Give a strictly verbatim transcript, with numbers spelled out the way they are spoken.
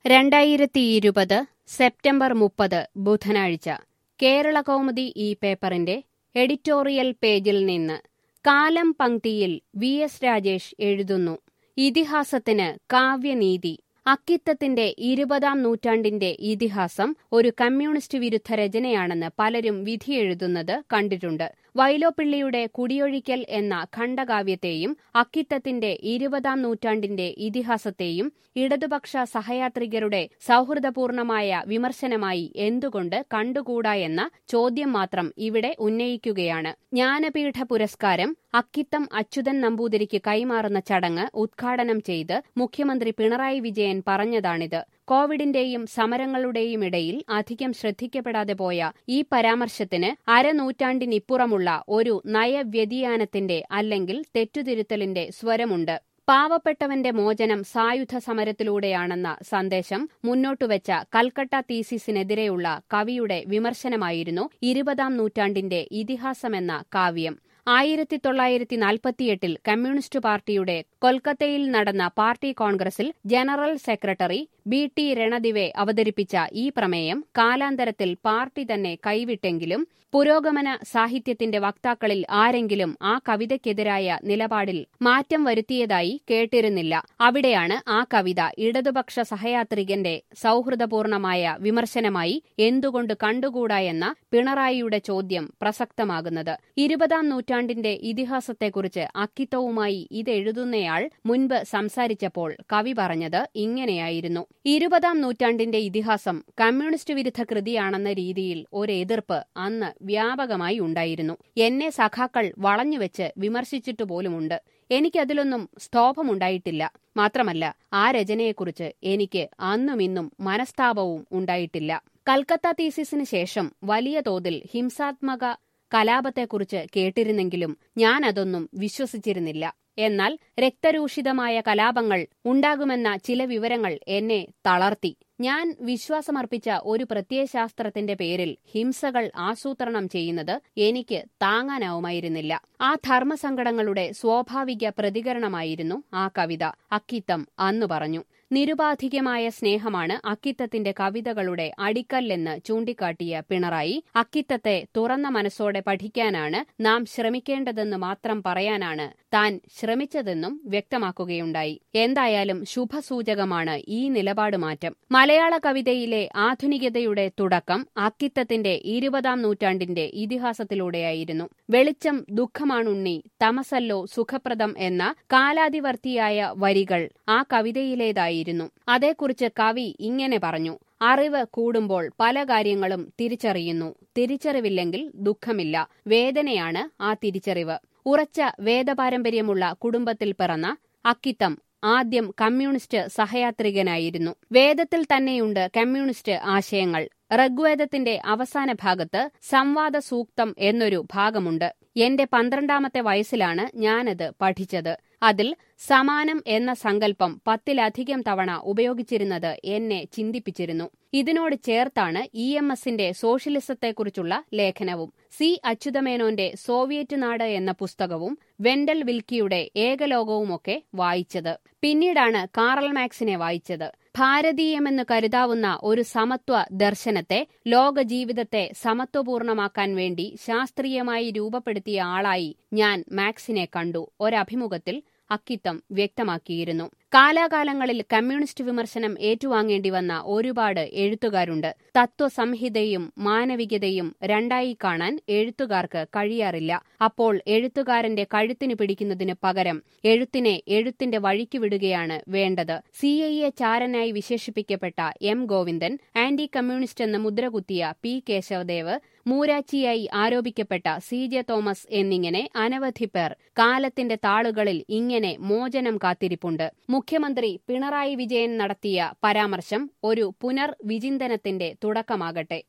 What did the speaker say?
രണ്ടായിരത്തിയിരുപത് സെപ്റ്റംബർ മുപ്പത് ബുധനാഴ്ച കേരളകൗമുദി ഈ പേപ്പറിന്റെ എഡിറ്റോറിയൽ പേജിൽ നിന്ന് കാലം പംക്തിയിൽ വി എസ് രാജേഷ് എഴുതുന്നു. ഇതിഹാസത്തിന് കാവ്യനീതി. അക്കിത്തത്തിന്റെ ഇരുപതാം നൂറ്റാണ്ടിന്റെ ഇതിഹാസം ഒരു കമ്മ്യൂണിസ്റ്റ് വിരുദ്ധ രചനയാണെന്ന് പലരും വിധിയെഴുതുന്നത് കണ്ടിട്ടുണ്ട്. വൈലോപ്പിള്ളിയുടെ കുടിയൊഴിക്കൽ എന്ന ഖണ്ഡകാവ്യത്തെയും അക്കിത്തത്തിന്റെ ഇരുപതാം നൂറ്റാണ്ടിന്റെ ഇതിഹാസത്തെയും ഇടതുപക്ഷ സഹയാത്രികരുടെ സൗഹൃദപൂർണമായ വിമർശനമായി എന്തുകൊണ്ട് കണ്ടുകൂടാ എന്ന ചോദ്യം മാത്രം ഇവിടെ ഉന്നയിക്കുകയാണ്. ജ്ഞാനപീഠ പുരസ്കാരം അക്കിത്തം അച്യുതൻ നമ്പൂതിരിക്ക് കൈമാറുന്ന ചടങ്ങ് ഉദ്ഘാടനം ചെയ്ത് മുഖ്യമന്ത്രി പിണറായി വിജയൻ പറഞ്ഞതാണിത്. കോവിഡിന്റെയും സമരങ്ങളുടെയും ഇടയിൽ അധികം ശ്രദ്ധിക്കപ്പെടാതെ പോയ ഈ പരാമർശത്തിന് അരനൂറ്റാണ്ടിനിപ്പുറമുള്ള ഒരു നയവ്യതിയാനത്തിന്റെ അല്ലെങ്കിൽ തെറ്റുതിരുത്തലിന്റെ സ്വരമുണ്ട്. പാവപ്പെട്ടവന്റെ മോചനം സായുധ സമരത്തിലൂടെയാണെന്ന സന്ദേശം മുന്നോട്ടുവച്ച കൽക്കട്ട തീസിസിനെതിരെയുള്ള കവിയുടെ വിമർശനമായിരുന്നു ഇരുപതാം നൂറ്റാണ്ടിന്റെ ഇതിഹാസമെന്ന കാവ്യം. ആയിരത്തി തൊള്ളായിരത്തി നാൽപ്പത്തിയെട്ടിൽ കമ്മ്യൂണിസ്റ്റ് പാർട്ടിയുടെ കൊൽക്കത്തയിൽ നടന്ന പാർട്ടി കോൺഗ്രസിൽ general secretary B T Ranadive അവതരിപ്പിച്ച ഈ പ്രമേയം കാലാന്തരത്തിൽ പാർട്ടി തന്നെ കൈവിട്ടെങ്കിലും പുരോഗമന സാഹിത്യത്തിന്റെ വക്താക്കളിൽ ആരെങ്കിലും ആ കവിതയ്ക്കെതിരായ നിലപാടിൽ മാറ്റം വരുത്തിയതായി കേട്ടിരുന്നില്ല. അവിടെയാണ് ആ കവിത ഇടതുപക്ഷ സഹയാത്രികന്റെ സൗഹൃദപൂർണമായ വിമർശനമായി എന്തുകൊണ്ട് കണ്ടുകൂടാ എന്ന പിണറായിയുടെ ചോദ്യം പ്രസക്തമാകുന്നത്. ഇരുപതാം നൂറ്റാണ്ടിന്റെ ഇതിഹാസത്തെക്കുറിച്ച് അക്കിത്തവുമായി ഇതെഴുതുന്നയാൾ മുൻപ് സംസാരിച്ചപ്പോൾ കവി പറഞ്ഞത് ഇങ്ങനെയായിരുന്നു. ഇരുപതാം നൂറ്റാണ്ടിന്റെ ഇതിഹാസം കമ്മ്യൂണിസ്റ്റ് വിരുദ്ധ കൃതിയാണെന്ന രീതിയിൽ ഒരു എതിർപ്പ് അന്ന് വ്യാപകമായി ഉണ്ടായിരുന്നു. എന്നെ സഖാക്കൾ വളഞ്ഞുവെച്ച് വിമർശിച്ചിട്ടു പോലുമുണ്ട്. എനിക്കതിലൊന്നും സ്തോഭമുണ്ടായിട്ടില്ല. മാത്രമല്ല, ആ രചനയെക്കുറിച്ച് എനിക്ക് അന്നുമിന്നും മനസ്താപവും ഉണ്ടായിട്ടില്ല. കൽക്കത്ത തീസിസിന് ശേഷം വലിയ തോതിൽ ഹിംസാത്മക കലാപത്തെക്കുറിച്ച് കേട്ടിരുന്നെങ്കിലും ഞാനതൊന്നും വിശ്വസിച്ചിരുന്നില്ല. എന്നാൽ രക്തരൂഷിതമായ കലാപങ്ങൾ ഉണ്ടാകുമെന്ന ചില വിവരങ്ങൾ എന്നെ തളർത്തി. ഞാൻ വിശ്വാസമർപ്പിച്ച ഒരു പ്രത്യയശാസ്ത്രത്തിന്റെ പേരിൽ ഹിംസകൾ ആസൂത്രണം ചെയ്യുന്നത് എനിക്ക് താങ്ങാനാവുമായിരുന്നില്ല. ആ ധർമ്മസങ്കടങ്ങളുടെ സ്വാഭാവിക പ്രതികരണമായിരുന്നു ആ കവിത, അക്കിത്തം അന്നു പറഞ്ഞു. നിരുപാധികമായ സ്നേഹമാണ് അക്കിത്തത്തിന്റെ കവിതകളുടെ അടിക്കല്ലെന്ന് ചൂണ്ടിക്കാട്ടിയ പിണറായി അക്കിത്തത്തെ തുറന്ന മനസ്സോടെ പഠിക്കാനാണ് നാം ശ്രമിക്കേണ്ടതെന്ന് മാത്രം പറയാനാണ് താൻ ശ്രമിച്ചതെന്നും വ്യക്തമാക്കുകയുണ്ടായി. എന്തായാലും ശുഭസൂചകമാണ് ഈ നിലപാട് മാറ്റം. മലയാള കവിതയിലെ ആധുനികതയുടെ തുടക്കം അക്കിത്തത്തിന്റെ ഇരുപതാം നൂറ്റാണ്ടിന്റെ ഇതിഹാസത്തിലൂടെയായിരുന്നു. വെളിച്ചം ദുഃഖമാണുണ്ണി, തമസല്ലോ സുഖപ്രദം എന്ന കാലാതിവർത്തിയായ വരികൾ ആ കവിതയിലേതായിരുന്നു. അതേക്കുറിച്ച് കവി ഇങ്ങനെ പറഞ്ഞു: അറിവ് കൂടുമ്പോൾ പല കാര്യങ്ങളും തിരിച്ചറിയുന്നു. തിരിച്ചറിവില്ലെങ്കിൽ ദുഃഖമില്ല. വേദനയാണ് ആ തിരിച്ചറിവ്. ഉറച്ച വേദപാരമ്പര്യമുള്ള കുടുംബത്തിൽ പിറന്ന അക്കിത്തം ആദ്യം കമ്മ്യൂണിസ്റ്റ് സഹയാത്രികനായിരുന്നു. വേദത്തിൽ തന്നെയുണ്ട് കമ്മ്യൂണിസ്റ്റ് ആശയങ്ങൾ. ഋഗ്വേദത്തിന്റെ അവസാന ഭാഗത്ത് സംവാദ സൂക്തം എന്നൊരു ഭാഗമുണ്ട്. എന്റെ പന്ത്രണ്ടാമത്തെ വയസ്സിലാണ് ഞാനത് പഠിച്ചത്. അതിൽ സമാനം എന്ന സങ്കല്പം പത്തിലധികം തവണ ഉപയോഗിച്ചിരുന്നത് എന്നെ ചിന്തിപ്പിച്ചിരുന്നു. ഇതിനോട് ചേർത്താണ് ഇ എം എസിന്റെ സോഷ്യലിസത്തെക്കുറിച്ചുള്ള ലേഖനവും, സി അച്യുതമേനോന്റെ സോവിയറ്റ് നാട് എന്ന പുസ്തകവും, വെൻഡൽ വിൽക്കിയുടെ ഏകലോകവുമൊക്കെ വായിച്ചത്. പിന്നീടാണ് കാറൽ മാക്സിനെ വായിച്ചത്. ഭാരതീയമെന്ന് കരുതാവുന്ന ഒരു സമത്വ ദർശനത്തെ, ലോക ജീവിതത്തെ സമത്വപൂർണമാക്കാൻ വേണ്ടി ശാസ്ത്രീയമായി രൂപപ്പെടുത്തിയ ആളായി ഞാൻ മാക്സിനെ കണ്ടു. ഒരഭിമുഖത്തിൽ അക്കിത്തം വ്യക്തമാക്കിയിരുന്നു. കാലാകാലങ്ങളിൽ കമ്മ്യൂണിസ്റ്റ് വിമർശനം ഏറ്റുവാങ്ങേണ്ടി വന്ന ഒരുപാട് എഴുത്തുകാരുണ്ട്. തത്വസംഹിതയും മാനവികതയും രണ്ടായി കാണാൻ എഴുത്തുകാർക്ക് കഴിയാറില്ല. അപ്പോൾ എഴുത്തുകാരന്റെ കഴുത്തിന് പിടിക്കുന്നതിന് പകരം എഴുത്തിനെ എഴുത്തിന്റെ വഴിക്ക് വിടുകയാണ് വേണ്ടത്. സി ഐ എ ചാരനായി വിശേഷിപ്പിക്കപ്പെട്ട എം ഗോവിന്ദൻ, ആന്റി കമ്മ്യൂണിസ്റ്റ് എന്ന് മുദ്രകുത്തിയ പി കേശവദേവ്, മൂരാച്ചിയായി ആരോപിക്കപ്പെട്ട സി ജെ തോമസ് എന്നിങ്ങനെ അനവധി പേർ കാലത്തിന്റെ താളുകളിൽ ഇങ്ങനെ മോചനം കാത്തിരിപ്പുണ്ട്. മുഖ്യമന്ത്രി പിണറായി വിജയൻ നടത്തിയ പരാമർശം ഒരു പുനർവിചിന്തനത്തിന്റെ തുടക്കമാകട്ടെ.